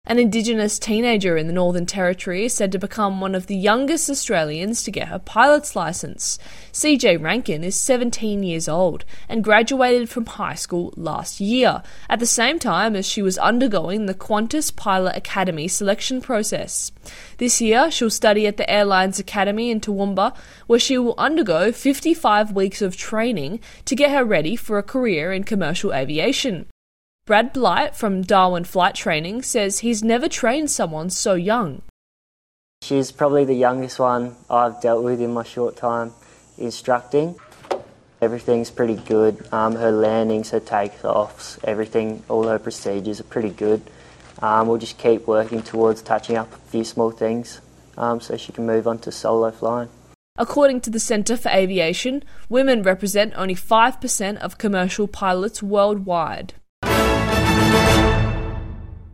An Indigenous teenager in the Northern Territory is said to become one of the youngest Australians to get her pilot's licence. CJ Rankin is 17 years old and graduated from high school last year, at the same time as she was undergoing the Qantas Pilot Academy selection process. This year, she'll study at the Airlines Academy in Toowoomba, where she will undergo 55 weeks of training to get her ready for a career in commercial aviation. Brad Blight from Darwin Flight Training says he's never trained someone so young. She's probably the youngest one I've dealt with in my short time instructing. Everything's pretty good. Her landings, her takeoffs, everything, all her procedures are pretty good. We'll just keep working towards touching up a few small things so she can move on to solo flying. According to the Centre for Aviation, women represent only 5% of commercial pilots worldwide.